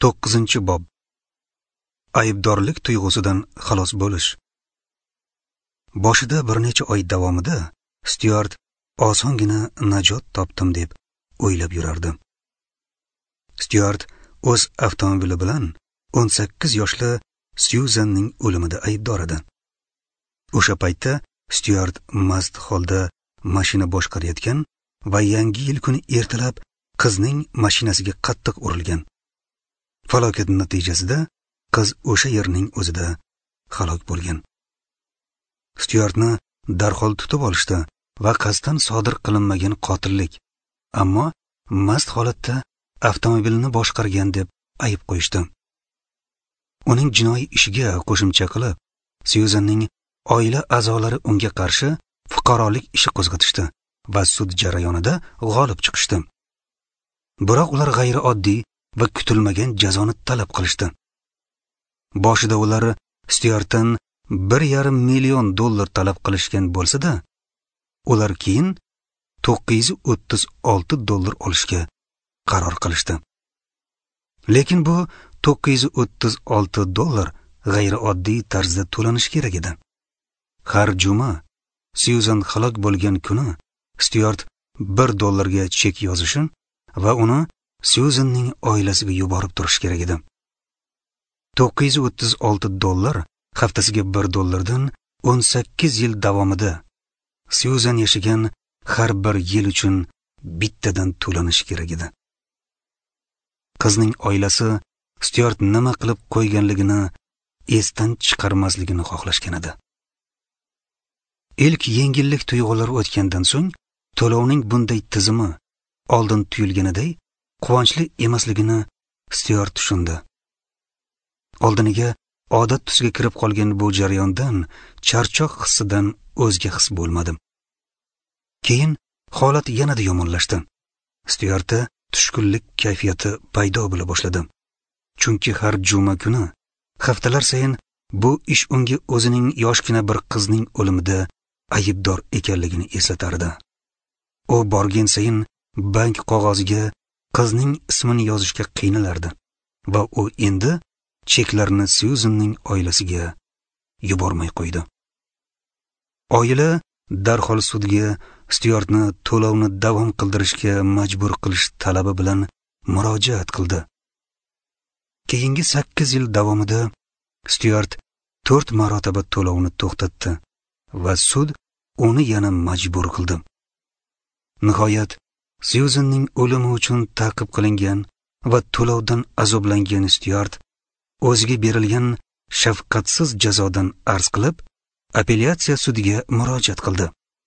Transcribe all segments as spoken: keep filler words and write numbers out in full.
to'qqizinchi bob. Aybdorlik tuyg'usidan xalos bo'lish. Boshida bir necha oy davomida Styuart osongina najot topdim deb o'ylab yurardi. Styuart o'z avtomobili bilan o'n sakkiz yoshli Syuzanning o'limida aybdor edi. O'sha paytda Styuart mast holda mashina boshqarayotgan va yangi yil kuni ertalab qizning mashinasiga qattiq urilgan. Falokat natijasida qiz o'sha yerning o'zida halok bo'lgan. Styuartni darhol tutib olishdi va qasddan sodir qilinmagan qotillik, ammo mast holatda avtomobilni boshqargan deb ayib qo'yishdi. Uning jinoiy ishiga qo'shimcha qilib, Syuzanning oila a'zolari unga qarshi fuqarolik ishi qo'zg'atishdi va sud jarayonida g'olib chiqishdi. Biroq ular g'ayrioddiy va kutilmagan jazoni talab qilishdi. Boshida ular Styuartdan bir yarim million dollar talab qilishgan bo'lsa-da, ular keyin to'qqiz yuz o'ttiz olti dollar olishga qaror qilishdi. Lekin bu to'qqiz yuz o'ttiz olti dollar g'ayrioddiy tarzda to'lanishi kerak edi. Har juma Syuzan halok bo'lgan kuni Styuart bir dollarga chek yozishi va uni Syuzanning oilasiga yuborib turish kerak edi. to'qqiz yuz o'ttiz olti dollar haftasiga bir dollardan o'n sakkiz yil davomida Syuzan yashagan har bir yil uchun bittadan to'lanishi kerak edi. Qizning oilasi Styuart nima qilib qo'yganligini esdan chiqarmasligini xohlashgan edi. Ilk yengillik tuyg'ulari o'tgandan so'ng to'lovning bunday tizimi oldin tuyulganiday quvonchli emasligini Styuart tushundi. Oldiniga odat tusiga kirib qolgan bu jarayondan charchoq hissidan o'zga his bo'lmadim. Keyin holat yanada yomonlashdi. Styuartda tushkunlik kayfiyati paydo bo'la boshladi. Chunki har juma kuni, haftalar sayin bu ish unga o'zining yoshgina bir qizning o'limida aybdor ekanligini eslatardi. U borgan sayin bank qog'oziga qizning ismini yozishga qiynalardi va u endi cheklarni Syuzanning oilasiga yubormay qo'ydi. Oila darhol sudga Styuartni to'lovni davom qildirishga majbur qilish talabi bilan murojaat qildi. Keyingi sakkiz yil davomida Styuart to'rt marotaba to'lovni to'xtatdi va sud uni yana majbur qildi. Nihoyat Syuzanning o'limi uchun ta'qib qilingan va to'lovdan azoblangan Styuart o'ziga berilgan shafqatsiz jazodan arz qilib, apellyatsiya sudiga murojaat qildi.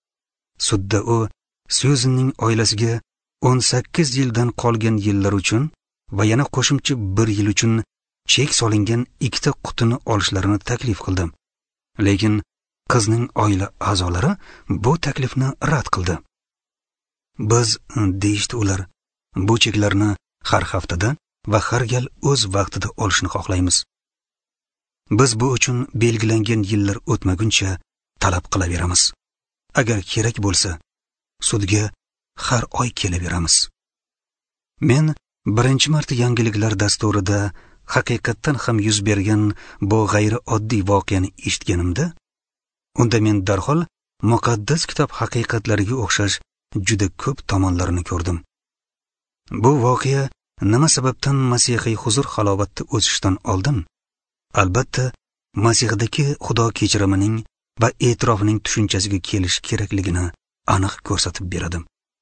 Sudda u Syuzanning oilasiga o'n sakkiz yildan qolgan yillar uchun va yana qo'shimcha bir yil uchun chek solingan ikkita qutini olishlarini taklif qildi. Lekin qizning oila a'zolari bu taklifni rad qildi. Biz, deyishdi ular, bu cheklarni har haftada va har gal o'z vaqtida olishni xohlaymiz. Biz bu uchun belgilangan yillar o'tmaguncha talab qilaveramiz. Agar kerak bo'lsa, sudga har oy kelaveramiz. Men birinchi marta yangiliklar dasturida haqiqatdan ham yuz bergan bu g'ayrioddiy voqeani eshitganimda, unda men darhol muqaddas kitob haqiqatlariga o'xshash juda ko'p tomonlarini ko'rdim. Bu voqea nima sababdan masihiy huzur halovatda o'sishdan oldin, albatta, Masihdagi Xudo kechirimining va e'tirofining tushunchasiga kelish kerakligini aniq ko'rsatib beradi.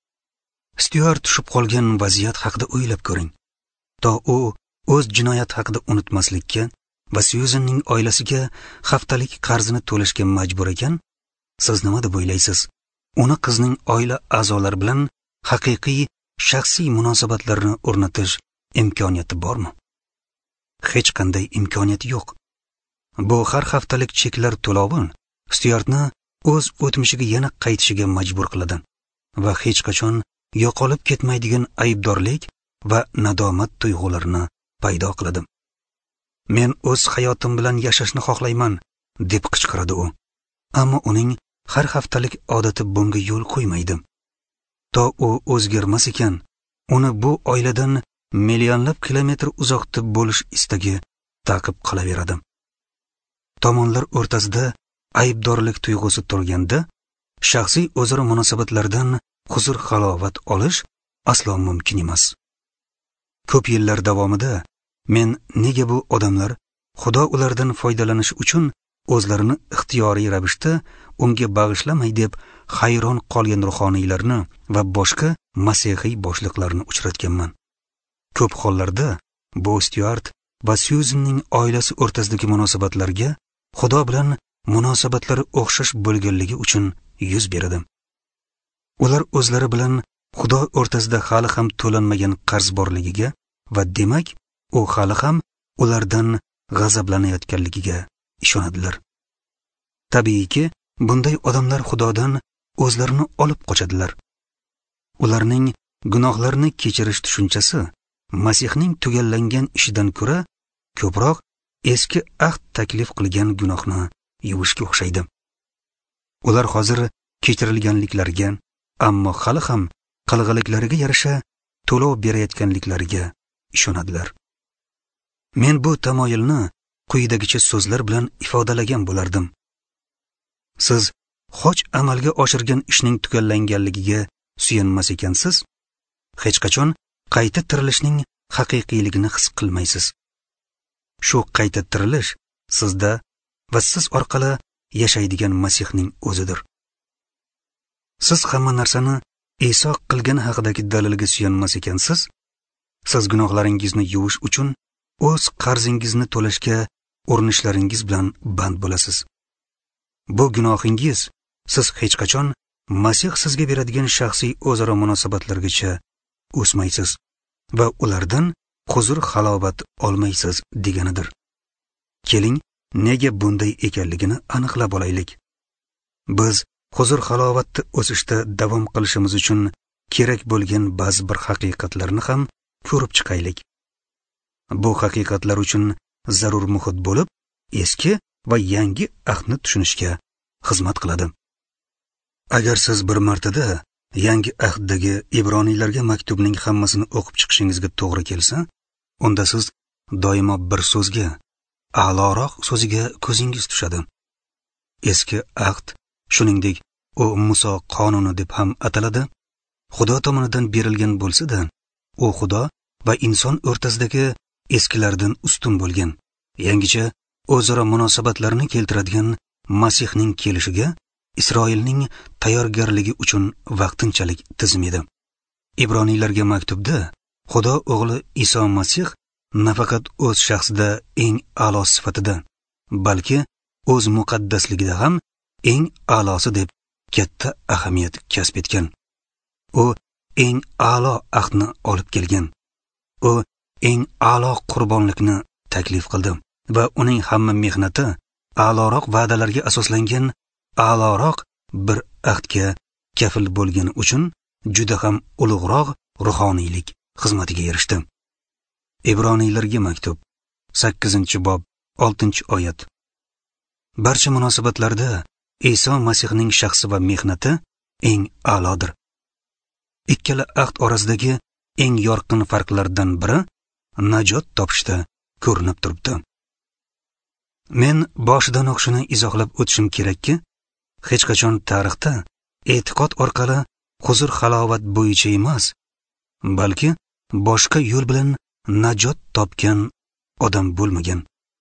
Styuart tushib qolgan vaziyat haqida o'ylab ko'ring. To u o'z jinoyat haqida unutmaslikka va Syuzanning oilasiga haftalik qarzini to'lashga majbur ekan, siz nima deb o'ylaysiz? Uni qizning oila a'zolari bilan haqiqiy shaxsiy munosabatlarni o'rnatish imkoniyati bormi? Hech qanday imkoniyat yo'q. Bu har haftalik cheklar to'lovi Styuartni o'z o'tmishiga yana qaytishiga majbur qiladi va hech qachon yo'qolib ketmaydigan aybdorlik va nadomat tuyg'ularini paydo qiladi. Men o'z hayotim bilan yashashni xohlayman, deb qichqiradi u. Ammo uning har haftalik odati bunga yo'l qo'ymaydi. To u o'zgarmas ekan, uni bu oiladan millionlab kilometr uzoqda bo'lish istagi taqib qolaveradi. Tomonlar o'rtasida aybdorlik tuyg'usi turganda, shaxsiy o'zaro munosabatlardan huzur halovat olish aslo mumkin emas. Ko'p yillar davomida men nega bu odamlar Xudo ulardan foydalanish uchun o'zlarini ixtiyoriy ravishda unga bag'ishlamay deb hayron qolgan ruhoniylarni va boshqa masihiy boshliqlarni uchratganman. Ko'p hollarda bu Styuart va Syuzenning oilasi o'rtasidagi munosabatlarga Xudo bilan munosabatlari o'xshash bo'lganligi uchun yuz beradi. Ular o'zlari bilan Xudo o'rtasida hali ham to'lanmagan qarz borligiga va demak, u hali ham ulardan g'azablanayotganligiga ishonadilar. Tabiiyki, bunday odamlar Xudodan o'zlarini olib qochadilar. Ularning gunohlarni kechirish tushunchasi Masihning tugallangan ishidan ko'ra ko'proq eski ahd taklif qilgan gunohni yuvishga o'xshaydi. Ular hozir kechirilganliklariga, ammo hali ham qilg'iliklariga yarasha to'lov berayotganliklariga ishonadilar. Men bu tamoyilni quyidagicha so'zlar bilan ifodalagan bo'lardim. Siz xoch amalga oshirgan ishning tugallanganligiga suyanmas ekansiz, hech qachon qayta tirilishning haqiqiyligini his qilmaysiz. Shu qayta tirilish sizda va siz orqali yashaydigan Masihning o'zidir. Siz hamma narsani Iso qilgani haqidagi dalilga suyanmas ekansiz, siz gunohlaringizni yuvish uchun o'z qarzingizni to'lashga urinishlaringiz bilan band bo'lasiz. Bu gunohingiz siz hech qachon Masih sizga beradigan shaxsiy o'zaro munosabatlargacha o'smaysiz va ulardan huzur halovat olmaysiz deganidir. Keling, nega bunday ekanligini aniqlab olaylik. Biz huzur halovatda o'sishda davom qilishimiz uchun kerak bo'lgan ba'zi bir haqiqatlarni ham ko'rib chiqaylik. Bu haqiqatlar uchun zarur muhit bo'lib, eski va yangi ahdni tushunishga xizmat qiladi. Agar siz bir martada yangi ahddagi Ibroniylarga maktubning hammasini o'qib chiqishingizga to'g'ri kelsa, unda siz doimo bir so'zga, a'loroq so'ziga ko'zingiz tushadi. Eski ahd, shuningdek, u Muso qonuni deb ham ataladi, Xudo tomonidan berilgan bo'lsa-da, u Xudo va inson o'rtasidagi eskilardan ustun bo'lgan, yangicha o'zaro munosabatlarni keltiradigan Masihning kelishiga Isroilning tayyorgarligi uchun vaqtinchalik tizim edi. Ibroniylarga maktubda Xudo o'g'li Iso Masih nafaqat o'z shaxsida eng a'lo sifatida, balki o'z muqaddasligida ham eng a'losi deb katta ahamiyat kasb etgan. U eng a'lo ahdni olib kelgan. U eng a'lo qurbonlikni taklif qildi va uning hamma mehnati a'loroq va'dalarga asoslangan a'loroq bir ahdga kafil bo'lgani uchun juda ham ulug'roq ruhoniylik xizmatiga erishdi. Ibroniylarga maktub sakkizinchi bob oltinchi oyat. Barcha munosabatlarda Iso Masihning shaxsi va mehnati eng a'lodir. Ikkala ahd orasidagi eng yorqin farqlardan biri najot topishda ko'rinib turibdi. Men boshidan o'qishini izohlab o'tishim kerakki, hech qachon tarixda e'tiqod orqali huzur halovat bo'yicha emas, balki boshqa yo'l bilan najot topgan odam bo'lmagan.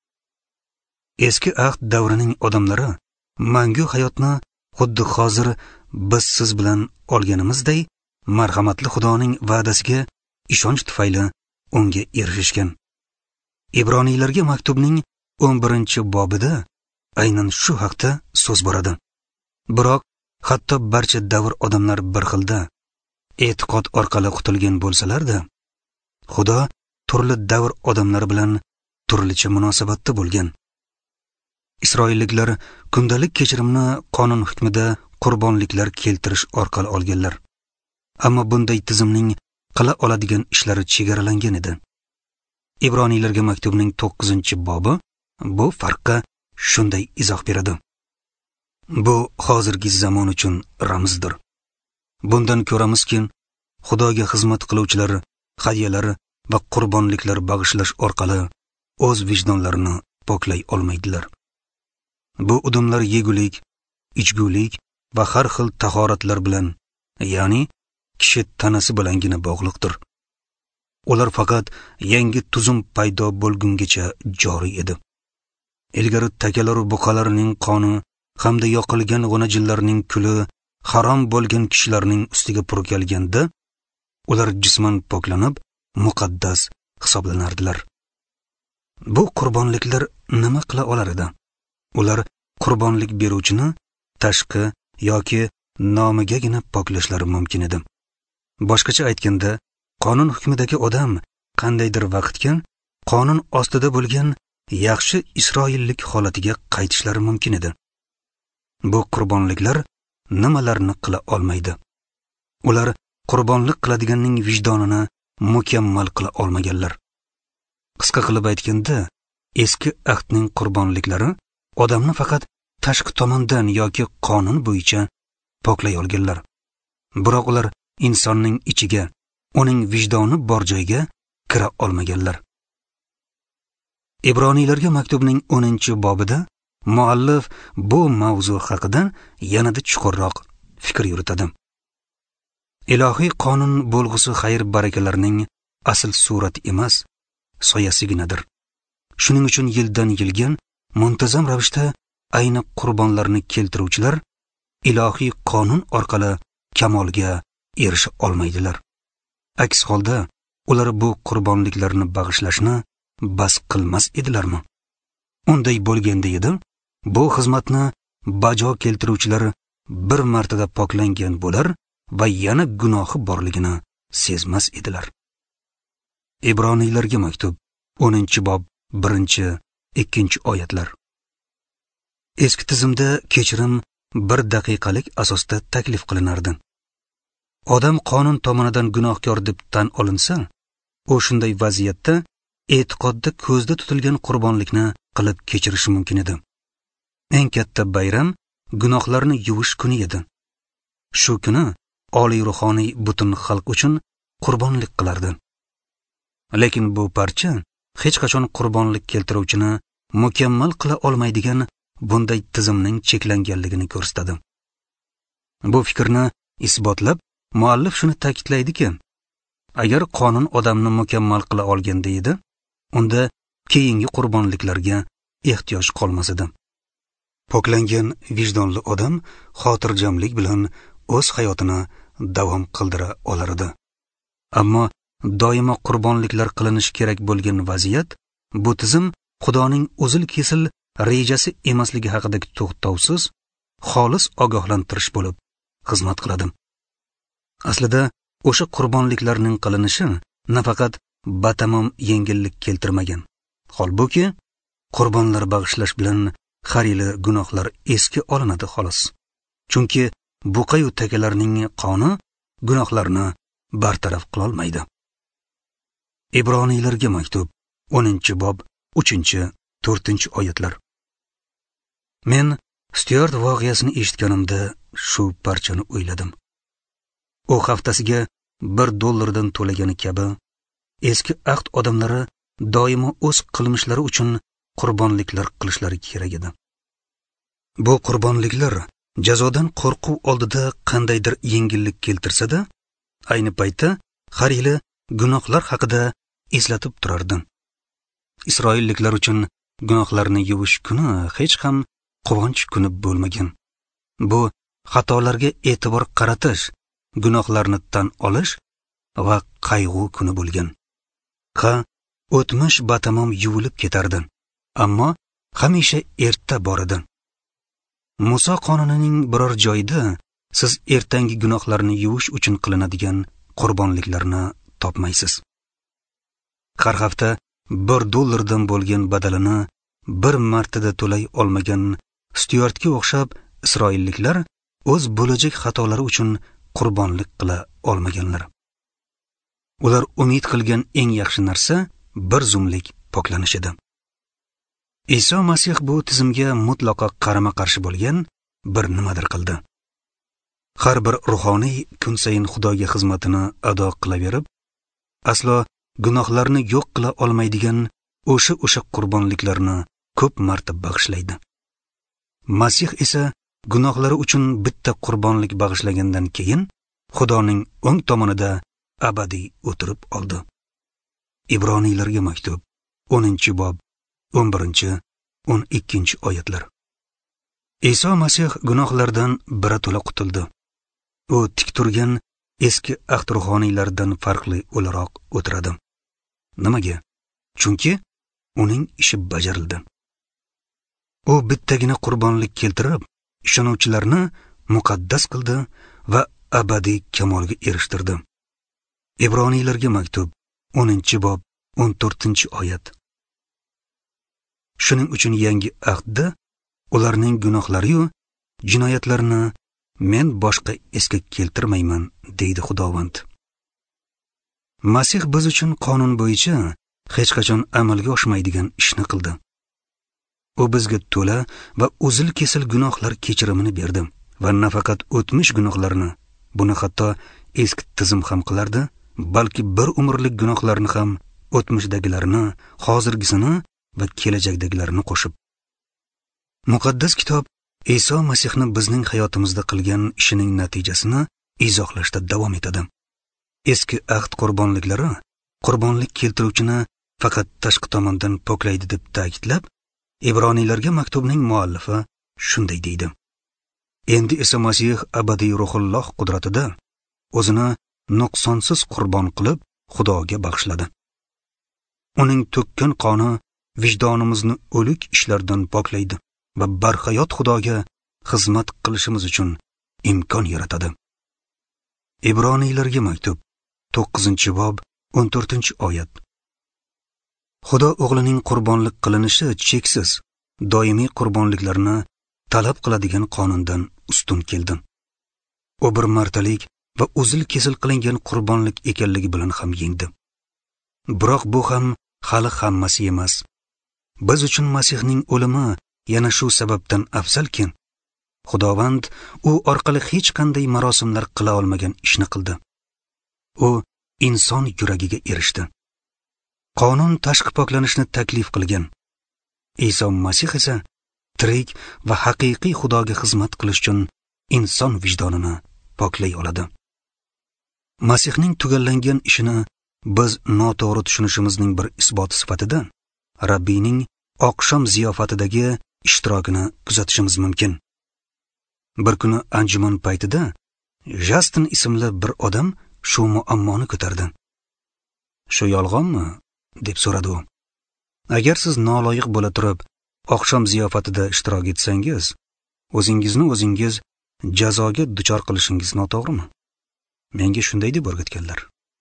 Eski ahd davrining odamlari mangu hayotni xuddi hozir biz siz bilan olganimizday marhamatli Xudoning va'dasiga ishonch tufayli unga erishishgan. Ibroniylarga maktubning o'n birinchi bobida aynan shu haqda so'z boradi. Biroq hatto barcha davr odamlar bir xilda e'tiqod orqali qutulgan bo'lsalar-da, Xudo turli davr odamlari bilan turlicha munosabatda bo'lgan. Isroilliklar kundalik kechirimni qonun hukmida qurbonliklar keltirish orqali olganlar. Ammo bunday tizimning qila oladigan ishlari chegaralangan edi. Ibroniylarga maktubning to'qqizinchi bobi bu farqqa shunday izoh beradi. Bu hozirgi zamon uchun ramzdir. Bundan ko'ramizki, Xudoga xizmat qiluvchilar hadyalar va qurbonliklar bag'ishlash orqali o'z vijdonlarini poklay olmaydilar. Bu udumlar yegulik, ichgulik va har xil tahoratlar bilan, ya'ni kishi tanasi bilangina bog'liqdir. Ular faqat yangi tuzum paydo bo'lgungacha joriy edi. Ilgari takalar buqalarining qoni hamda yoqilgan g'unajillarning kuli harom bo'lgan kishilarning ustiga purkalganda, ular jisman poklanib, muqaddas hisoblanardilar. Bu qurbonliklar nima qila olar edi? Ular qurbonlik beruvchini tashqi yoki nomigagina poklashlari mumkin edi. Boshqacha aytganda, qonun hukmidagi odam qandaydir vaqtga qonun ostida bo'lgan yaxshi isroillik holatiga qaytishlari mumkin edi. Bu qurbonliklar nimalarni qila olmaydi? Ular qurbonlik qiladiganning vijdonini mukammal qila olmaganlar. Qisqa qilib aytganda, eski ahdning qurbonliklari odamni faqat tashqi tomondan yoki qonun bo'yicha poklay olganlar. Biroq ular insonning ichiga, uning vijdoni bor joyga kira olmaganlar. Ibroniylarga maktubning o'ninchi bobida muallif bu mavzu haqida yanada chuqurroq fikr yuritadi. Ilohiy qonun bo'lg'usi xayr-barakalarning asl surati emas, soyasiginadir. Shuning uchun yildan yilga muntazam ravishda ayni qurbonlarni keltiruvchilar ilohiy qonun orqali kamolga erisha olmaydilar. Aks holda ular bu qurbonliklarni bag'ishlashni bas qilmas edilarmi? Unday bo'lganda edi, bu xizmatni bajo keltiruvchilar bir martada poklangan bo'lar va yana gunohi borligini sezmas edilar. Ibroniylarga maktub o'ninchi bob birinchi ikkinchi oyatlar. Eski tizimda kechirim bir daqiqalik asosda taklif qilinardi. Odam qonun tomonidan gunohkor deb tan olinsa, u shunday vaziyatda e'tiqodda ko'zda tutilgan qurbonlikni qilib kechirishi mumkin edi. Eng katta bayram gunohlarni yuvish kuni edi. Shu kuni oliy ruhoniy butun xalq uchun qurbonlik qilardi. Lekin bu parcha hech qachon qurbonlik keltiruvchini mukammal qila olmaydigan bunday tizimning cheklanganligini ko'rsatadi. Bu fikrni isbotlab, muallif shuni ta'kidlaydiki, agar qonun odamni mukammal qila olganda edi, unda keyingi qurbonliklarga ehtiyoj qolmas edi. Poklangan vijdonli odam xotirjamlik bilan o'z hayotini davom qildira olar edi. Ammo doimo qurbonliklar qilinishi kerak bo'lgan vaziyat bu tizim Xudoning uzil-kesil rejasi emasligi haqidagi to'xtovsiz, xolis ogohlantirish bo'lib xizmat qiladi. Aslida o'sha qurbonliklarning qilinishi nafaqat batamom yengillik keltirmagan. Holbuki qurbonlar bag'ishlash bilan har yili gunohlar eski olinadi xolos. Chunki buqa-yu takalarning qoni gunohlarni bartaraf qila olmaydi. Ibroniylarga maktub o'ninchi bob uchinchi to'rtinchi oyatlar. Men Stuart voqeasini eshitganimda shu parchani o'yladim. U haftasiga bir dollardan to'lagani kabi eski ahd odamlari doimo o'z qilmishlari uchun qurbonliklar qilishlari kerak edi. Bu qurbonliklar jazodan qo'rquv oldida qandaydir yengillik keltirsa-da, ayni paytda har yili gunohlar haqida eslatib turardi. Isroilliklar uchun gunohlarni yuvish kuni hech ham quvonch kuni bo'lmagan. Bu xatolarga e'tibor qaratish, gunohlarni tan olish va qayg'u kuni bo'lgan. Ha, o'tmish batamom yuvilib ketardi, ammo hamisha erta bor edi. Muso qonunining biror joyida siz ertangi gunohlarni yuvish uchun qilinadigan qurbonliklarni topmaysiz. Har hafta bir dollardan bo'lgan badalini bir martada to'lay olmagan Stuartga o'xshab isroilliklar o'z bo'lajak xatolari uchun qurbonlik qila olmaganlar. Ular umid qilgan eng yaxshi narsa bir zumlik poklanish edi. Iso Masih bu tizimga mutlaqo qarama-qarshi bo'lgan bir nimadir qildi. Har bir ruhoniy kun sayin Xudoga xizmatini ado qilaverib, aslo gunohlarni yo'q qila olmaydigan o'sha o'sha qurbonliklarni ko'p marta bag'ishlaydi. Masih esa gunohlari uchun bitta qurbonlik bag'ishlagandan keyin Xudoning o'ng tomonida abadiy o'tirib oldi. Ibroniylarga maktub o'ninchi bob o'n birinchi o'n ikkinchi oyatlar. Iso Masih gunohlardan birato'la qutuldi. U tik turgan eski ahd ruhoniylardan farqli o'laroq o'tiradi. Nimaga? Chunki uning ishi bajarildi. U bittagina qurbonlik keltirib, ishonuvchilarni muqaddas qildi va abadiy kamolga erishtirdi. Ibroniylarga maktub o'ninchi bob o'n to'rtinchi oyat. Shuning uchun yangi ahdda ularning gunohlari-yu jinoyatlarini men boshqa esga keltirmayman, deydi Xudovand. Masih biz uchun qonun bo'yicha hech qachon amalga oshmaydigan ishni qildi. U bizga to'la va uzil-kesil gunohlar kechirimini berdi va nafaqat o'tmish gunohlarni, buni hatto eski tizim ham qilardi, balki bir umrlik gunohlarni ham, o'tmishdagilarni, hozirgisini va kelajakdagilarni qo'shib. Muqaddas kitob Iso Masihni bizning hayotimizda qilgan ishining natijasini izohlashda davom etadi. Eski ahd qurbonliklari qurbonlik keltiruvchini faqat tashqi tomondan poklaydi deb ta'kidlab, Ibroniylarga maktubning muallifi shunday deydi. Endi esa Masih abadiy ruhulloh qudratida o'zini nuqsonsiz qurbon qilib Xudoga bag'ishladi. Uning to'kkan qoni vijdonimizni o'lik ishlardan poklaydi va barhayot Xudoga xizmat qilishimiz uchun imkon yaratadi. Ibroniylarga maktub to'qqizinchi bob o'n to'rtinchi oyat. Xudo o'g'lining qurbonlik qilinishi cheksiz, doimiy qurbonliklarni talab qiladigan qonundan ustun keldi. U bir martalik va uzil-kesil qilingan qurbonlik ekanligi bilan ham yengdi. Biroq bu ham hali hammasi emas. Biz uchun Masihning o'limi yana shu sababdan afzalki, Xudovand u orqali hech qanday marosimlar qila olmagan ishni qildi. U inson yuragiga erishdi. Qonun tashqi poklanishni taklif qilgan. Iso Masih esa tirik va haqiqiy Xudoga xizmat qilish uchun inson vijdonini poklay oladi. Masihning tugallangan ishini biz noto'g'ri tushunishimizning bir isboti sifatida Rabbiyning oqshom ziyofatidagi ishtirokini kuzatishimiz mumkin. Bir kuni anjuman paytida Justin ismli bir odam shu muammoni ko'tardi. "Shu yolg'onmi?" deb so'radi u. "Agar siz noloyiq bo'la turib oqshom ziyofatida ishtirok etsangiz, o'zingizni o'zingiz jazoga duchor qilishingiz noto'g'rimi?" Menga shunday deb o'rgatganlar.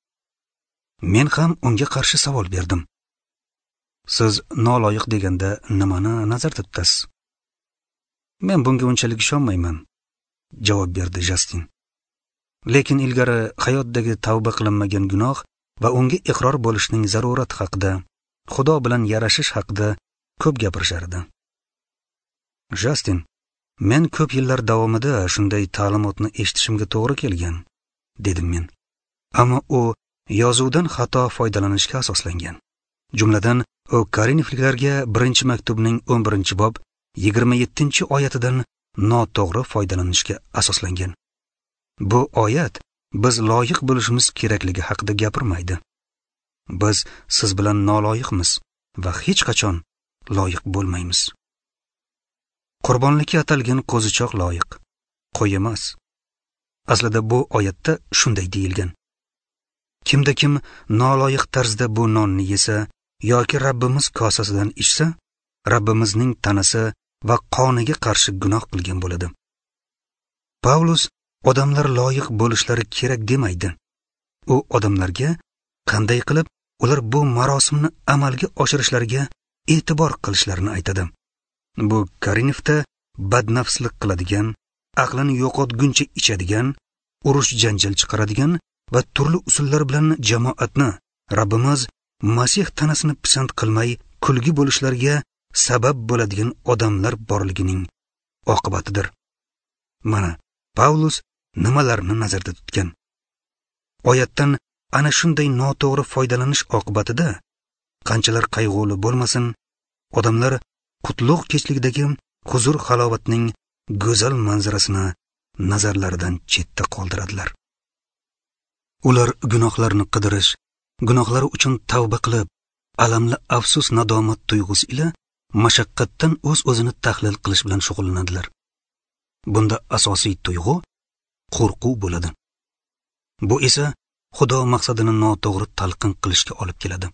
Men ham unga qarshi savol berdim. "Siz noloyiq deganda nimani nazarda tutasiz?" "Men bunga unchalik ishonmayman", javob berdi Justin. "Lekin ilgari hayotdagi tavba qilinmagan gunoh va unga iqror bo'lishning zarurati haqida, Xudo bilan yarashish haqida ko'p gapirishardi." "Justin, men ko'p yillar davomida shunday ta'limotni eshitishimga to'g'ri kelgan", dedim men. Ammo u yozuvdan xato foydalanishga asoslangan. Jumladan, u Korinfliklarga birinchi maktubning o'n birinchi bob yigirma yettinchi oyatidan noto'g'ri foydalanishga asoslangan. Bu oyat biz loyiq bo'lishimiz kerakligi haqida gapirmaydi. Biz siz bilan noloyiqmiz va hech qachon loyiq bo'lmaymiz. Qurbonlikka atalgan qo'zichoq loyiq, qo'y emas. Aslida bu oyatda shunday deyilgan. Kimda kim noloyiq tarzda bu nonni yesa yoki Rabbimiz kosasidan ichsa, Rabbimizning tanasi va qoniga qarshi gunoh qilgan bo'ladi. Pavlus odamlar loyiq bo'lishlari kerak demaydi. U odamlarga qanday qilib ular bu marosimni amalga oshirishlariga e'tibor qilishlarini aytadi. Bu Korinfda badnafslik qiladigan, aqlini yo'qotguncha ichadigan, urush janjal chiqaradigan va turli usullar bilan jamoatni Rabbimiz Masih tanasini pisand qilmay kulgi bo'lishlariga sabab bo'ladigan odamlar borligining oqibatidir. Mana Pavlus nimalarni nazarda tutgan. Oyatdan ana shunday noto'g'ri foydalanish oqibatida qanchalar qayg'uli bo'lmasin, odamlar qutlug' kechlikdagi huzur halovatning go'zal manzarasini nazarlaridan chetda qoldiradilar. Ular gunohlarni qidirish, gunohlari uchun tavba qilib, alamli afsus nadomat tuyg'usi ila mashaqqatdan o'z-o'zini tahlil qilish bilan shug'ullanadilar. Bunda asosiy tuyg'u qo'rquv bo'ladi. Bu esa Xudo maqsadini noto'g'ri talqin qilishga olib keladi.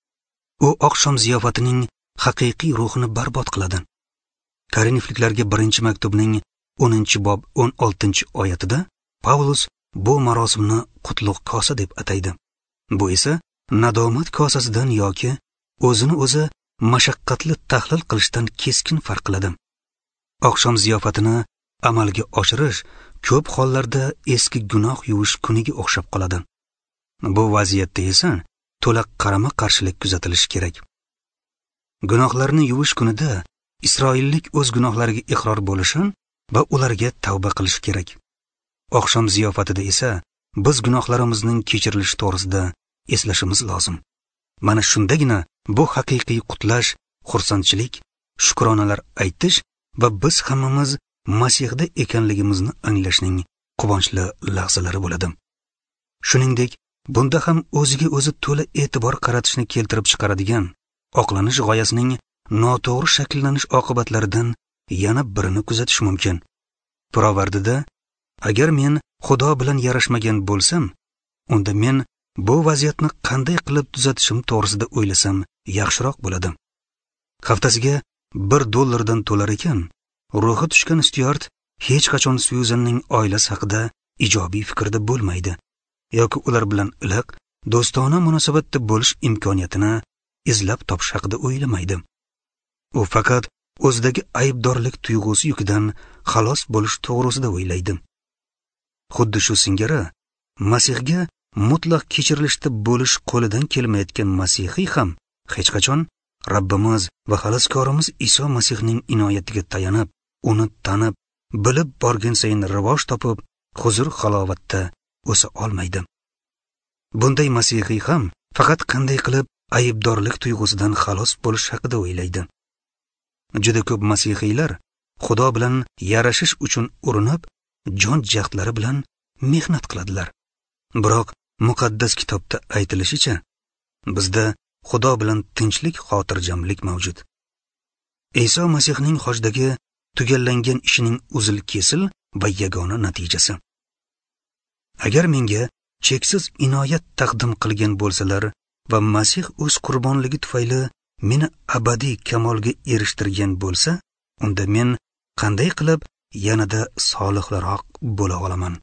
U oqshom ziyofatining haqiqiy ruhini barbod qiladi. Korinfliklarga birinchi maktubning o'ninchi bob o'n oltinchi oyatida Pavlus bu marosimni qutlug' kosa deb ataydi. Bu esa nadomat kosasidan yoki o'zini o'zi mashaqqatli tahlil qilishdan keskin farq qiladi. Oqshom ziyofatini amalga oshirish ko'p hollarda eski gunoh yuvish kuniga o'xshab qoladi. Bu vaziyatda esa to'la qarama-qarshilik kuzatilishi kerak. Gunohlarni yuvish kunida Isroillik o'z gunohlariga iqror bo'lishi va ularga tavba qilishi kerak. Oqshom ziyofatida esa biz gunohlarimizning kechirilishi to'g'risida eslashimiz lozim. Mana shundagina bu haqiqiy qutlash, xursandchilik, shukronalar aytish va biz hammamiz Masihda ekanligimizni anglashning quvonchli lahzalari bo'ladi. Shuningdek, bunda ham o'ziga o'zi to'la e'tibor qaratishni keltirib chiqaradigan oqlanish g'oyasining noto'g'ri shakllanish oqibatlaridan yana birini kuzatish mumkin. Pirovardida, agar men Xudo bilan yarashmagan bo'lsam, unda men bu vaziyatni qanday qilib tuzatishim to'g'risida o'ylasam yaxshiroq bo'ladi. Haftasiga bir dollardan to'lar ekan, ruhi tushgan Styuart hech qachon Syuzanning oilasi haqida ijobiy fikrda bo'lmaydi yoki ular bilan iliq, do'stona munosabatda bo'lish imkoniyatini izlab topish haqida o'ylamaydi. U faqat o'zidagi aybdorlik tuyg'usi yukidan xalos bo'lish to'g'risida o'ylaydi. Xuddi shu singari Masihga mutlaq kechirilishda bo'lish qo'lidan kelmayotgan Masihiy ham hech qachon Rabbimiz va xaloskorimiz Iso Masihning inoyatiga tayanib, uni tanib, bilib borgan sayin rivoj topib, huzur halovatda o'sa olmaydi. Bunday Masihiy ham faqat qanday qilib aybdorlik tuyg'usidan xalos bo'lish haqida o'ylaydi. Juda ko'p Masihiylar Xudo bilan yarashish uchun urinib, jon jahdlari bilan mehnat qiladilar. Biroq muqaddas kitobda aytilishicha, bizda Xudo bilan tinchlik, xotirjamlik mavjud. Iso Masihning hojdagi tugallangan ishining uzil-kesil va yagona natijasi. Agar menga cheksiz inoyat taqdim qilgan bo'lsalar va Masih o'z qurbonligi tufayli meni abadiy kamolga erishtirgan bo'lsa, unda men qanday qilib yanada solihroq bo'la olaman?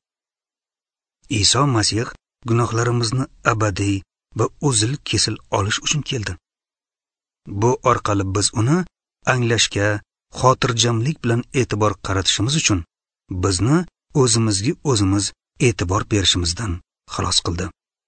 Iso Masih gunohlarimizni abadiy va uzil kesil olish uchun keldi. Bu orqali biz uni anglashga, xotirjamlik bilan e'tibor qaratishimiz uchun bizni o'zimizga o'zimiz e'tibor berishimizdan xalos qildi.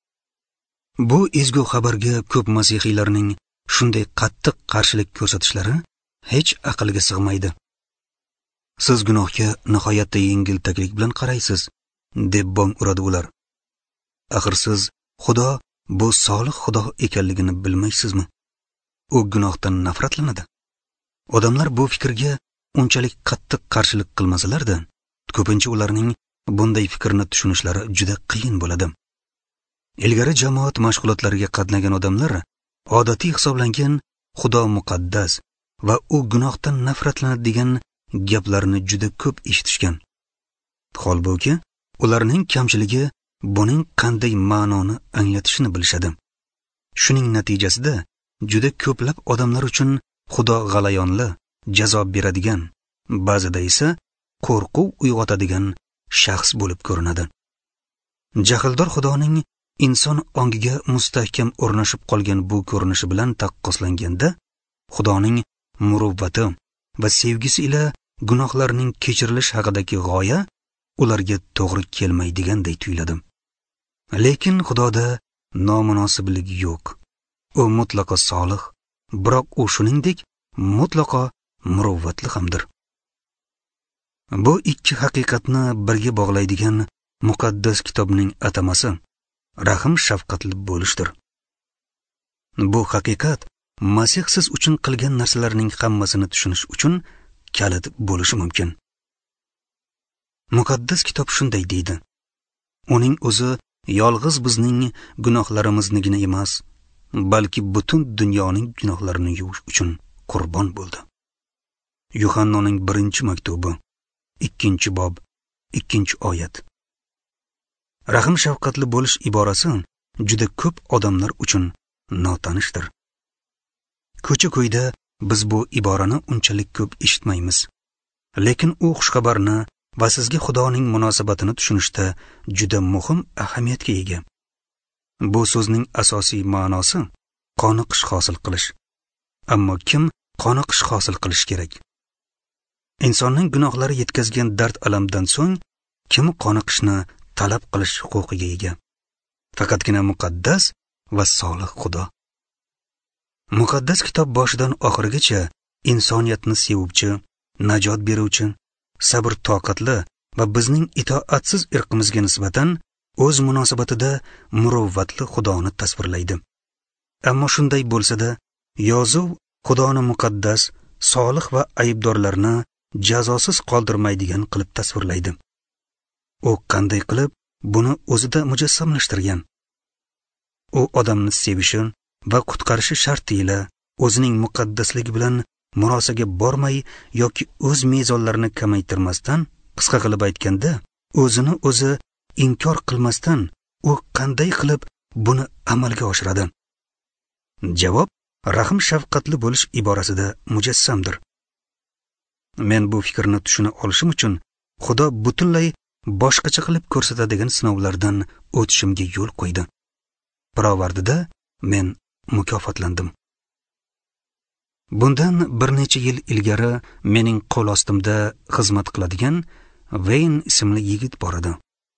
Bu ezgu xabarga ko'p masihiylarning shunday qattiq qarshilik ko'rsatishlari hech aqlga sig'maydi. Siz gunohga nihoyatda yengil taklik bilan qaraysiz, deb bong uradi ular. Axir siz Xudo bu solih Xudo ekanligini bilmaysizmi? U gunohdan nafratlanadi. Odamlar bu fikrga unchalik qattiq qarshilik qilmasalar-da, ko'pincha ularning bunday fikrni tushunishlari juda qiyin bo'ladi. Ilgari jamoat mashg'ulotlariga qatnagan odamlar odatiy hisoblangan Xudo muqaddas va u gunohdan nafratlanadi degan gaplarni juda ko'p eshitishgan. Holbuki, ularning kamchiligi buning qanday ma'noni anglatishini bilishadi. Shuning natijasida juda ko'plab odamlar uchun Xudo g'alayonli, jazo beradigan, ba'zida esa qo'rquv uyg'otadigan shaxs bo'lib ko'rinadi. Jahldor Xudoning inson ongiga mustahkam o'rnashib qolgan bu ko'rinishi bilan taqqoslanganda, Xudoning muruvvati va sevgisi ila gunohlarning kechirilish haqidagi g'oya ularga to'g'ri kelmaydiganday tuyuladi. Lekin Xudoda nomunosiblik yo'q. U mutlaqo solih, biroq u shuningdek mutlaqo muruvvatli hamdir. Bu ikki haqiqatni birga bog'laydigan muqaddas kitobning atamasi rahim shafqatli bo'lishdir. Bu haqiqat Masih siz uchun qilgan narsalarning hammasini tushunish uchun kalit bo'lishi mumkin. Muqaddas kitob shunday deydi: uning o'zi yolg'iz bizning gunohlarimiznikina emas, balki butun dunyoning gunohlarini yuvish uchun qurbon bo'ldi. Yuhannoning birinchi maktubi, ikkinchi bob, ikkinchi oyat. Rahim shafqatli bo'lish iborasi juda ko'p odamlar uchun notanishdir. Ko'cha-ko'yda biz bu iborani unchalik ko'p eshitmaymiz, lekin u xushxabarni va sizga Xudoning munosabatini tushunishda juda muhim ahamiyatga ega. Bu so'zning asosiy ma'nosi qoniqish hosil qilish. Ammo kim qoniqish hosil qilish kerak? Insonning gunohlari yetkazgan dard-alamdan so'ng kim qoniqishni talab qilish huquqiga ega? Faqatgina muqaddas va solih Xudo. Muqaddas kitob boshidan oxirigacha insoniyatni sevuvchi, najot beruvchi, sabr toqatli va bizning itoatsiz irqimizga nisbatan o'z munosabatida muruvvatli Xudoni tasvirlaydi. Ammo shunday bo'lsa-da, yozuv Xudoni muqaddas, solih va aybdorlarni jazosiz qoldirmaydigan qilib tasvirlaydi. U qanday qilib buni o'zida mujassamlashtirgan? U odamni sevishi va qutqarishi shartiyle o'zining muqaddasligi bilan murosaga bormay yoki o'z mezonlarini kamaytirmasdan, qisqa qilib aytganda, o'zini o'zi inkor qilmasdan u qanday qilib buni amalga oshiradi? Javob rahim shafqatli bo'lish iborasida mujassamdir. Men bu fikrni tushuna olishim uchun Xudo butunlay boshqacha qilib ko'rsatadigan sinovlardan o'tishimga yo'l qo'ydi. Pirovardida men mukofotlandim. Bundan bir necha yil ilgari mening qo'l ostimda xizmat qiladigan Wayne ismli yigit bor edi.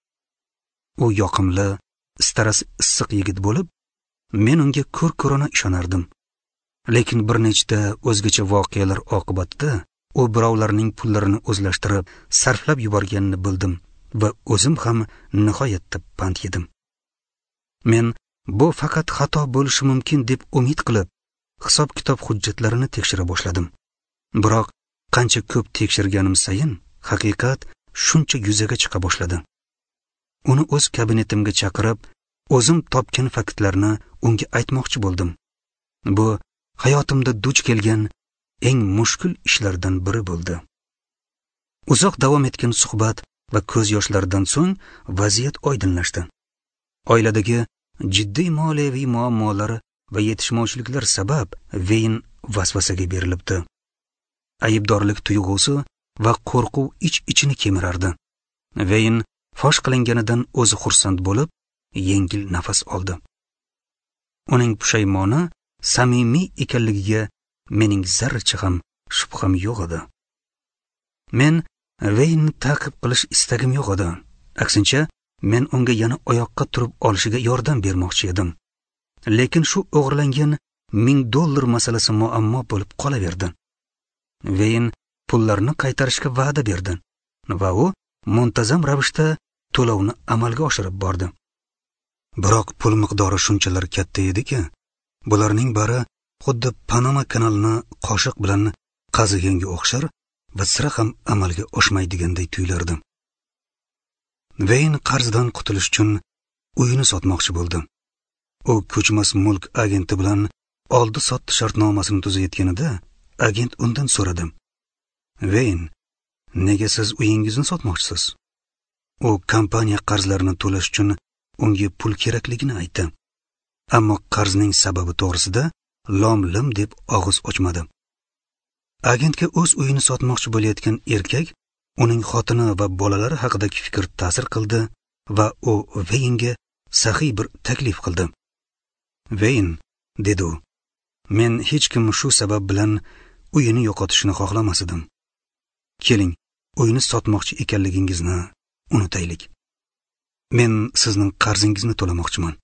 U yoqimli, istarasi issiq yigit bo'lib, men unga ko'r-ko'rona ishonardim. Lekin bir nechta o'zgacha voqealar oqibatida u birovlarning pullarini o'zlashtirib, sarflab yuborganini bildim va o'zim ham nihoyatda pand yedim. Men bu faqat xato bo'lishi mumkin deb umid qilib, hisob-kitob hujjatlarini tekshira boshladim. Biroq qancha ko'p tekshirganim sayin haqiqat shuncha yuzaga chiqa boshladi. Uni o'z kabinetimga chaqirib, o'zim topgan faktlarni unga aytmoqchi bo'ldim. Bu hayotimda duch kelgan eng mushkul ishlardan biri bo'ldi. Uzoq davom etgan suhbat va ko'z yoshlardan so'ng vaziyat oydinlashdi. Oiladagi jiddiy moliyaviy muammolar va yetishmovchiliklar sabab Wayne vasvasaga berilibdi. Aybdorlik tuyg'usi va qo'rquv ich-ichini kemirardi. Wayne fosh qilinganidan o'zi xursand bo'lib, yengil nafas oldi. Uning pushaymoni samimiy ekanligiga mening zarracha ham shubham yo'q edi. Men Wayne ta'qib qilish istagim yo'q edi. Aksincha, men unga yana oyoqqa turib olishiga yordam bermoqchi edim. Lekin shu o'g'irlangan ming dollar masalasi muammo bo'lib qolaverdi. Wayne pullarni qaytarishga va'da berdi va u muntazam ravishda to'lovni amalga oshirib bordi. Biroq pul miqdori shunchalar katta ediki, bularning bari xuddi Panama kanalini qoshiq bilan qaziganga o'xshar va sira ham amalga oshmaydiganday tuyulardi. Wayne qarzdan qutulish uchun uyini sotmoqchi bo'ldi. U ko'chmas mulk agenti bilan oldi-sotdi shartnomasini tuzayotganida agent undan so'radi: "Wayne, nega siz uyingizni sotmoqchisiz?" U kompaniya qarzlarini to'lash uchun unga pul kerakligini aytdi. Ammo qarzning sababi to'g'risida lom-lim deb og'iz ochmadi. Agentga o'z uyini sotmoqchi bo'layotgan erkak uning xotini va bolalari haqidagi fikr ta'sir qildi va u Wayne'ga saxiy bir taklif qildi. "Wayne", dedi u, "men hech kim shu sabab bilan uyini yo'qotishni xohlamas edim. Keling, uyini sotmoqchi ekanligingizni unutaylik. Men sizning qarzingizni to'lamoqchiman."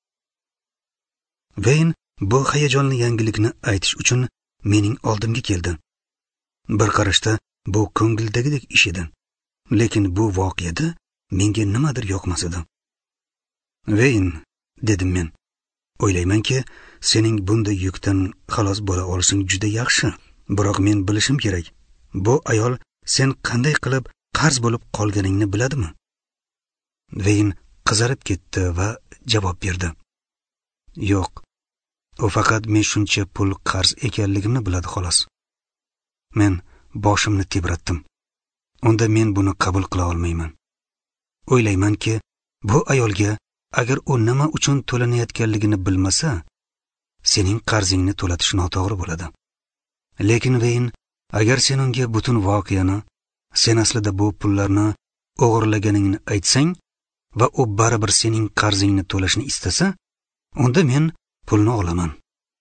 Wayne bu hayajonli yangilikni aytish uchun mening oldimga keldi. Bir qarashda bu ko'ngildagidek ish edi, lekin bu voqeada menga nimadir yoqmas edi. "Wayne", dedim men. O'ylaymanki, sening bunday yukdan xalos bo'la olishing juda yaxshi. Biroq men bilishim kerak. Bu ayol sen qanday qilib qarz bo'lib qolganingni biladimi? Veyn qizarib ketdi va javob berdi. Yo'q. U faqat men shuncha pul qarz ekanligimni biladi xolos. Men boshimni tebratdim. Unda men buni qabul qila olmayman. O'ylaymanki, bu ayolga agar u nima uchun to'lanayotganligini bilmasa, sening qarzingni to'latish noto'g'ri bo'ladi. Lekin Veyn, agar sen unga butun voqeani, sen aslida bu pullarni o'g'irlaganingni aytsang va u baribir sening qarzingni to'lashni istasa, unda men pulni olaman.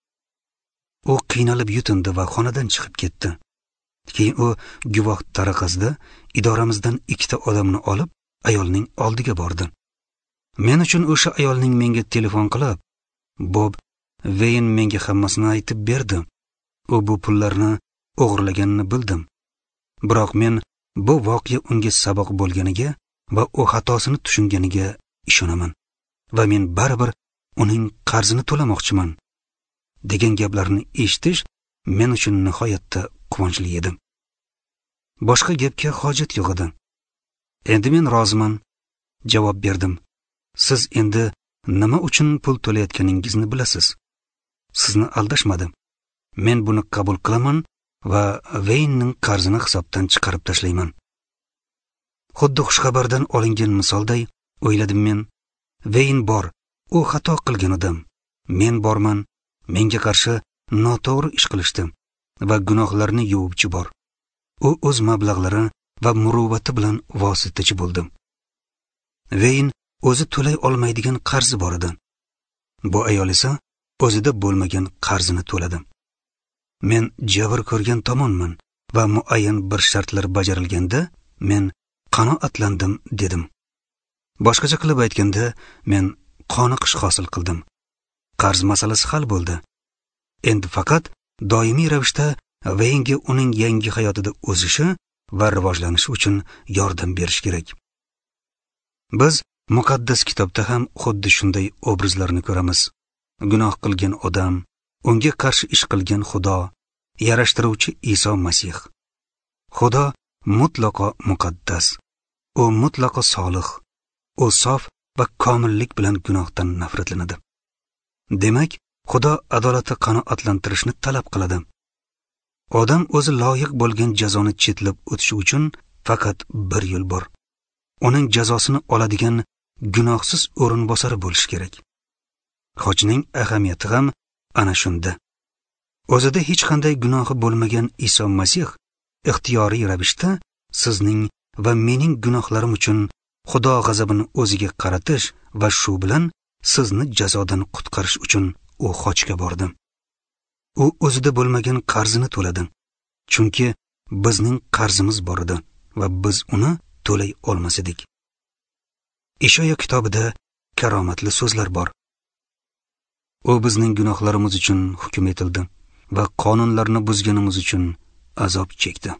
U qiynalib yutindi va xonadan chiqib ketdi. Keyin u guvoh tariqasida idoramizdan ikkita odamni olib ayolning oldiga bordi. Men uchun o'sha ayolning menga telefon qilib, "Bob, Veyn menga hammasini aytib berdi. U bu pullarni o'g'irlaganini bildim. Biroq men bu voqea unga saboq bo'lganiga va u xatosini tushunganiga ishonaman va men baribir uning qarzini to'lamoqchiman" degan gaplarni eshitish men uchun nihoyatda quvonchli edi. Boshqa gapga hojat yo'q edi. Endi men roziman, javob berdim. Siz endi nima uchun pul to'layotganingizni bilasiz. Sizni aldashmadim. Men buni qabul qilaman va Veynning qarzini hisobdan chiqarib tashlayman. Xuddi xushxabardan olingan misolday o'yladim men. Veyn bor, u xato qilgan odam. Men borman, menga qarshi noto'g'ri ish qilishdi va gunohlarni yuvibchi bor. U o'z mablag'lari va muruvvati bilan vositachi bo'ldi. Veyn o'zi to'lay olmaydigan qarzi bor edi. Bu ayol esa o'zida bo'lmagan qarzini to'ladi. Men jabr ko'rgan tomonman va muayyan bir shartlar bajarilganda men qanoatlandim dedim. Boshqacha qilib aytganda, men qoniqish hosil qildim. Qarz masalasi hal bo'ldi. Endi faqat doimiy ravishda Veynga uning yangi hayotida o'sishi va rivojlanishi uchun yordam berish kerak. Biz muqaddas kitobda ham xuddi shunday obrazlarni ko'ramiz. Gunoh qilgan odam, unga qarshi ish qilgan Xudo, yarashtiruvchi Iso Masih. Xudo mutlaqo muqaddas. U mutlaqo solih. U sof va komillik bilan gunohdan nafratlanadi. Demak, Xudo adolati qanoatlantirishni talab qiladi. Odam o'zi loyiq bo'lgan jazoni chetlab o'tishi uchun faqat bir yo'l bor. Uning jazosini oladigan gunohsiz o'rinbosari bo'lish kerak. Xochning ahamiyati ham ana shunda. O'zida hech qanday gunohi bo'lmagan Iso Masih ixtiyoriy ravishda sizning va mening gunohlarim uchun Xudo g'azabini o'ziga qaratish va shu bilan sizni jazodan qutqarish uchun u xochga bordi. U o'zida bo'lmagan qarzini to'ladi. Chunki bizning qarzimiz bor edi va biz uni to'lay olmas edik. Ishoya kitobida karomatli so'zlar bor. U bizning gunohlarimiz uchun hukm etildi va qonunlarni buzganimiz uchun azob chekdi.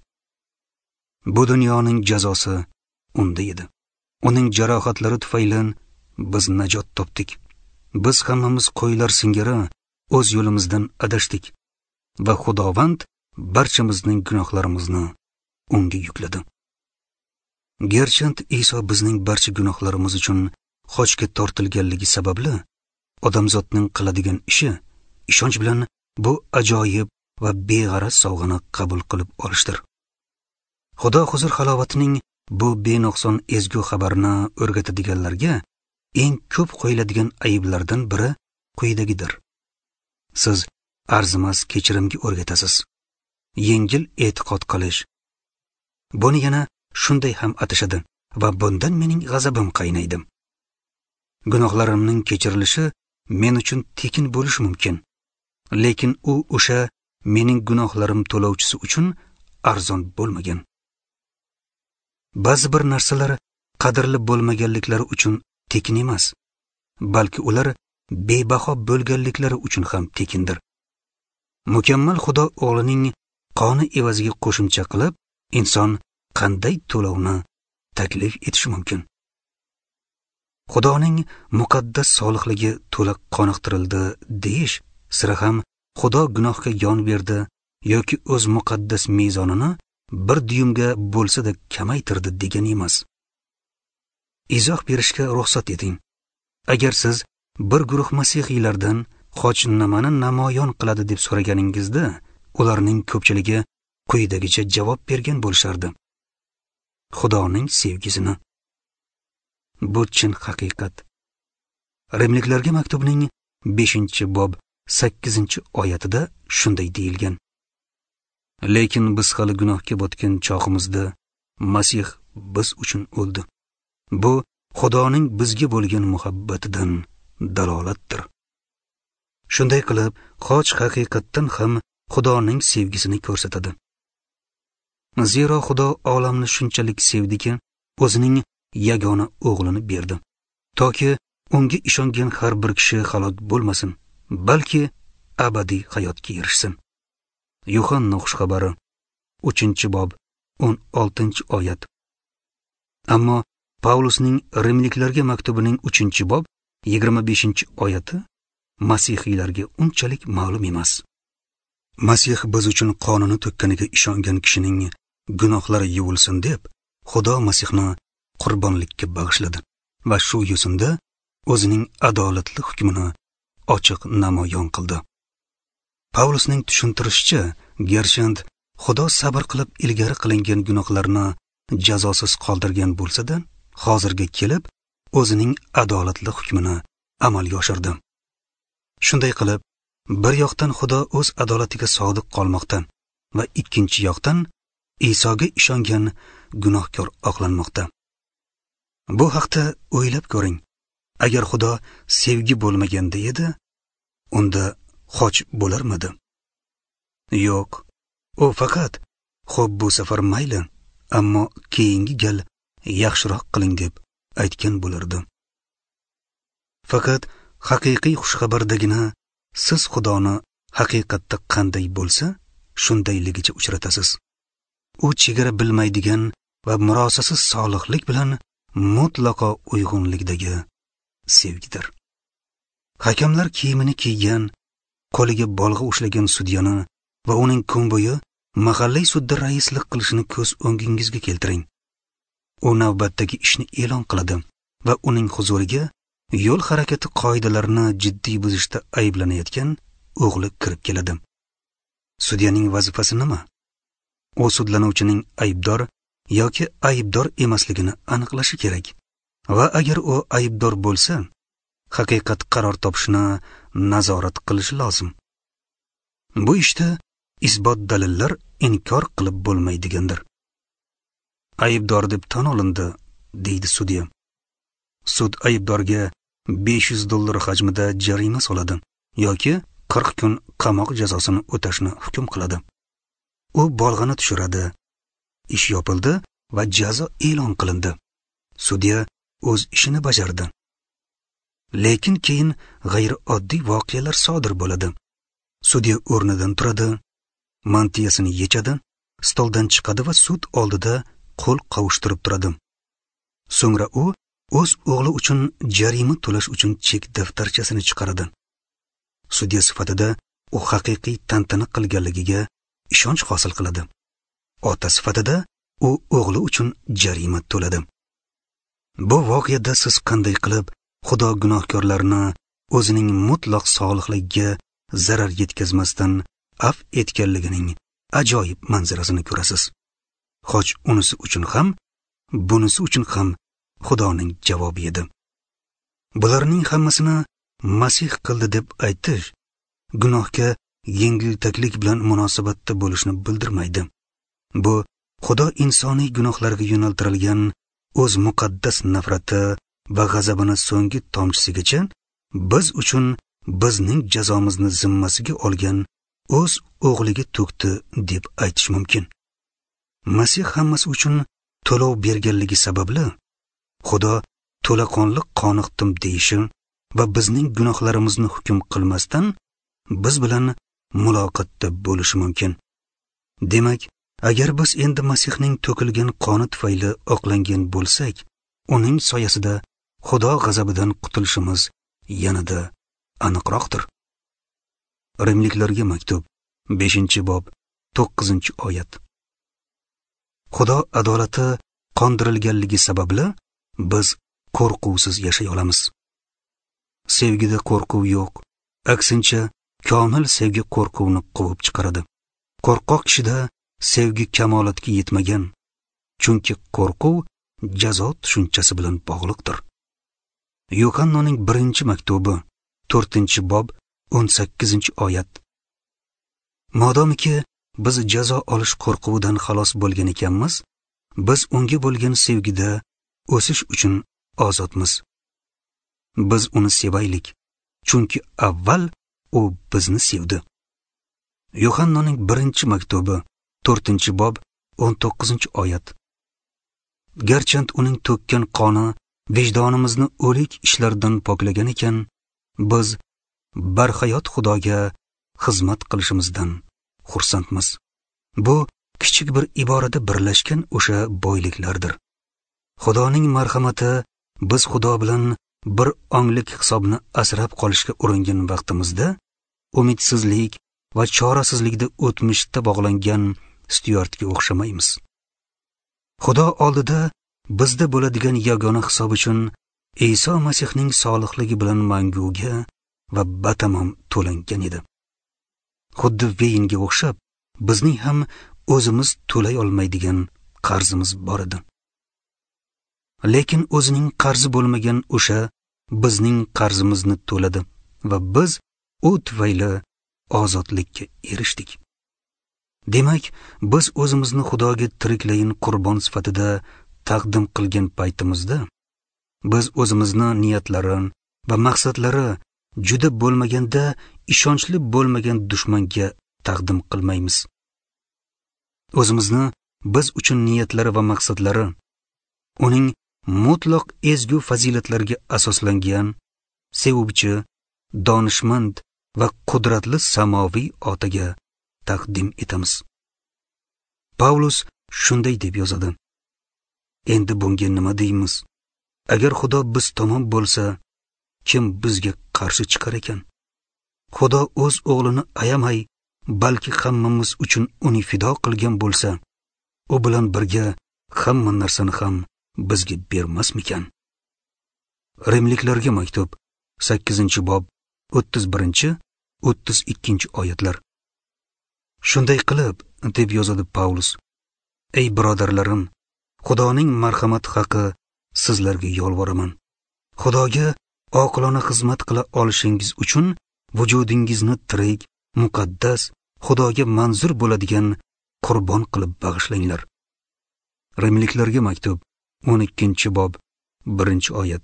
Bu dunyoning jazosi unda edi. Uning jarohatlari tufayli biz najot topdik. Biz hammamiz qo'ylar singari o'z yo'limizdan adashdik va Xudovand barchamizning gunohlarimizni unga yukladi. Gerchant Iso bizning barcha gunohlarimiz uchun xochga tortilganligi sababli odamzodning qiladigan ishi ishonch bilan bu ajoyib va beg'araz sovg'ani qabul qilib olishdir. Xudo huzur halovatining bu benuqson ezgu xabarini o'rgatadiganlarga eng ko'p qo'yiladigan ayblardan biri quyidagidir. Siz arzimas kechirimga o'rgatasiz. Yengil e'tiqod qilish. Buni yana shunday ham atashadi va bundan mening g'azabim qaynaydi. Gunohlarimning kechirilishi men uchun tekin bo'lishi mumkin, lekin u o'sha mening gunohlarim to'lovchisi uchun arzon bo'lmagan. Ba'zi bir narsalar qadrli bo'lmaganliklari uchun tekin emas, balki ular bebaho bo'lganliklari uchun ham tekindir. Mukammal Xudo o'g'lining qoni evaziga qo'shimcha qilib, inson qanday to'lovni taklif etishi mumkin? Xudoning muqaddas solihligi to'liq qoniqtirildi deyish sira ham Xudo gunohga yon berdi yoki o'z muqaddas mezonini bir dyumga bo'lsa-da kamaytirdi degani emas. Izoh berishga ruxsat eting. Agar siz bir guruh masihiylardan Xoch nimani namoyon qiladi deb so'raganingizda, ularning ko'pchiligi quyidagicha javob bergan bo'lishardi. Xudoning sevgisini. Bu chin haqiqat. Rimliklarga maktubining beshinchi bob sakkizinchi oyatida shunday deyilgan. Lekin biz hali gunohga botgan chog'imizda Masih biz uchun o'ldi. Bu Xudoning bizga bo'lgan muhabbatidan dalolatdir. Shunday qilib, Xoch haqiqatdan ham Xudoning sevgisini ko'rsatadi. Zero Xudo olamni shunchalik sevdiki, o'zining yagona o'g'lini berdi, toki unga ishongan har bir kishi halok bo'lmasin, balki abadiy hayotga erishsin. Yuhanna xushxabari uchinchi bob o'n oltinchi oyat. Ammo Pavlusning Rimliklarga maktubining uchinchi bob yigirma beshinchi oyati masihiylarga unchalik ma'lum emas. Masih biz uchun qonini to'kkaniga ishongan kishining gunohlari yuvilsin deb Xudo Masihni qurbonlikka bag'ishladi va shu yo'sinda o'zining adolatli hukmini ochiq namoyon qildi. Pavlusning tushuntirishicha, Gershand Xudo sabr qilib ilgari qilingan gunohlarni jazosiz qoldirgan bo'lsa-da, hozirga kelib o'zining adolatli hukmini amalga oshirdi. Shunday qilib, bir yoqdan Xudo o'z adolatiga sodiq qolmoqda va ikkinchi yoqdan Isoga ishongan gunohkor oqlanmoqda. Bu haqda o'ylab ko'ring. Agar Xudo sevgi bo'lmaganda edi, unda Xoch bo'larmidi? Yo'q. U faqat "Xo'p, bu safar mayli, ammo keyingi gal yaxshiroq qiling" deb aytgan bo'lardi. Faqat haqiqiy xushxabardagina siz Xudoni haqiqatda qanday bo'lsa, shundayligicha uchratasiz. U chegara bilmaydigan va murosasiz solihlik bilan mutlaqo uyg'unlikdagi sevgidir. Hakamlar kiyimini kiygan, qo'liga bolg'a ushlagan sudyani va uning kun bo'yi mahalliy sudda raislik qilishini ko'z o'ngingizga keltiring. U navbatdagi ishni e'lon qiladi va uning huzuriga yo'l harakati qoidalarini jiddiy buzishda ayblanayotgan o'g'li kirib keladi. Sudyaning vazifasi nima? U sudlanuvchining aybdor yoki aybdor emasligini aniqlashi kerak va agar u aybdor bo'lsa, haqiqat qaror topishni nazorat qilishi lozim. Bu ishda isbot dalillar inkor qilib bo'lmaydigandir. Aybdor deb tan olindi, deydi sudya. Sud aybdorga besh yuz dollar hajmida jarima soladi yoki qirq kun qamoq jazosini o'tashni hukm qiladi. U bolg'ani tushiradi. Ish yopildi va jazo e'lon qilindi. Sudya o'z ishini bajardi. Lekin keyin g'ayrioddiy voqealar sodir bo'ladi. Sudya o'rnidan turadi, mantiyasini yechadi, stoldan chiqadi va sud oldida qo'l qovushtirib turadi. So'ngra u o'z o'g'li uchun jarima to'lash uchun chek daftarchasini chiqaradi. Sudya sifatida u haqiqiy tantana qilganligiga ishonch hosil qiladi. Ota sifatida u o'g'li uchun jarima to'ladi. Bu voqeada siz qanday qilib Xudo gunohkorlarni o'zining mutlaq solihligiga zarar yetkazmasdan af etganligining ajoyib manzarasini ko'rasiz. Xoch unisi uchun ham, bunisi uchun ham Xudoning javobi edi. Bularning hammasini Masih qildi deb aytish gunohga yengiltaklik bilan munosabatda bo'lishni bildirmaydi. Bu Xudo insoniy gunohlarga yo'naltirilgan o'z muqaddas nafrati va g'azabini so'nggi tomchisigacha biz uchun bizning jazomizni zimmasiga olgan o'z o'g'liga to'kdi deb aytish mumkin. Masih hammasi uchun to'lov berganligi sababli Xudo to'laqonli qoniqdim deyishi va bizning gunohlarimizni hukm qilmasdan biz bilan muloqotda bo'lishi mumkin. Demak, agar biz endi Masihning to'kilgan qoni tufayli oqlangan bo'lsak, uning soyasida Xudo g'azabidan qutulishimiz yanada aniqroqdir. Rimliklarga maktub beshinchi bob to'qqizinchi oyat. Xudo adolati qondirilganligi sababli biz qo'rquvsiz yashay olamiz. Sevgida qo'rquv yo'q, aksincha komil sevgi qo'rquvni quvib chiqaradi. Qo'rqoq kishida sevgi kamolatga yetmagan, chunki qo'rquv jazo tushunchasi bilan bog'liqdir. Yohannaning birinchi maktubi to'rtinchi bob o'n sakkizinchi oyat. Modomiki biz jazo olish qo'rquvidan xalos bo'lgan ekanmiz, biz unga bo'lgan sevgida o'sish uchun ozodmiz. Biz uni sevaylik, chunki avval u bizni sevdi. Yohannaning birinchi maktubi to'rtinchi bob o'n to'qqizinchi oyat. Garchant uning to'kkan qoni vijdonimizni o'lik ishlardan poklagan ekan, biz barhayot Xudoga xizmat qilishimizdan xursandmiz. Bu kichik bir iborada birlashgan o'sha boyliklardir. Xudoning marhamati biz Xudo bilan bir onglik hisobni asrab qolishga uringan vaqtimizda umidsizlik va chorasizlikda o'tmishda bog'langan Styuartga o'xshamaymiz. Xudo oldida bizda bo'ladigan yagona hisob uchun Iso Masihning solihligi bilan manguga va batamom to'langan edi. Xuddi Veyinga o'xshab, bizning ham o'zimiz to'lay olmaydigan qarzimiz bor edi. Lekin o'zining qarzi bo'lmagan o'sha bizning qarzimizni to'ladi va biz u tufayli ozodlikka erishdik. Demak, biz o'zimizni Xudoga tiriklayin qurbon sifatida taqdim qilgan paytimizda, biz o'zimizni niyatlari va maqsadlari juda bo'lmaganda ishonchli bo'lmagan dushmanga taqdim qilmaymiz. O'zimizni biz uchun niyatlari va maqsadlari uning mutlaq ezgu fazilatlarga asoslangan sevuvchi, donishmand va qudratli samoviy otaga taqdim etamiz. Pavlus shunday deb yozadi: Endi bunga nima deymiz? Agar Xudo biz tomon bo'lsa, kim bizga qarshi chiqar ekan? Xudo o'z o'g'lini ayamay, balki hammamiz uchun uni fido qilgan bo'lsa, u bilan birga hamma narsani ham bizga bermasmikan? Rimliklarga maktub sakkizinchi bob o'ttiz birinchi o'ttiz ikkinchi oyatlar. Shunday qilib, deb yozadi Pavlus, ey birodarlarim, Xudoning marhamati haqi sizlarga yolvoraman. Xudoga oqilona xizmat qila olishingiz uchun vujudingizni tirik, muqaddas, Xudoga manzur bo'ladigan qurbon qilib bag'ishlanglar. Rimliklarga maktub o'n ikkinchi bob birinchi oyat.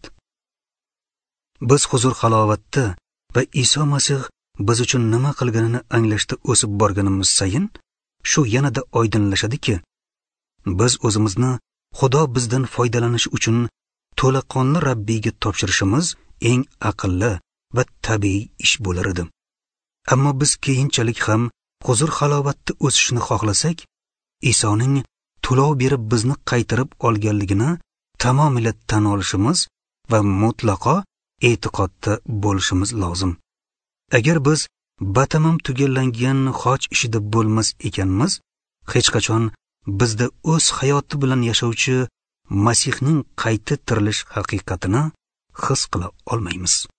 Biz huzur halovatda va Iso Masih biz uchun nima qilganini anglashda o'sib borganimiz sayin shu yanada oydinlashadiki, biz o'zimizni Xudo bizdan foydalanish uchun to'laqonli Rabbiyga topshirishimiz eng aqlli va tabiiy ish bo'lar edi. Ammo biz keyinchalik ham huzur halovatda o'sishni xohlasak, Isoning to'lov berib bizni qaytarib olganligini tamomila tan olishimiz va mutlaqo e'tiqodda bo'lishimiz lozim. Agar biz batamom tugallangan xoch ishida bo'lmas ekanmiz, hech qachon bizda o'z hayoti bilan yashovchi Masihning qayta tirilish haqiqatini his qila olmaymiz.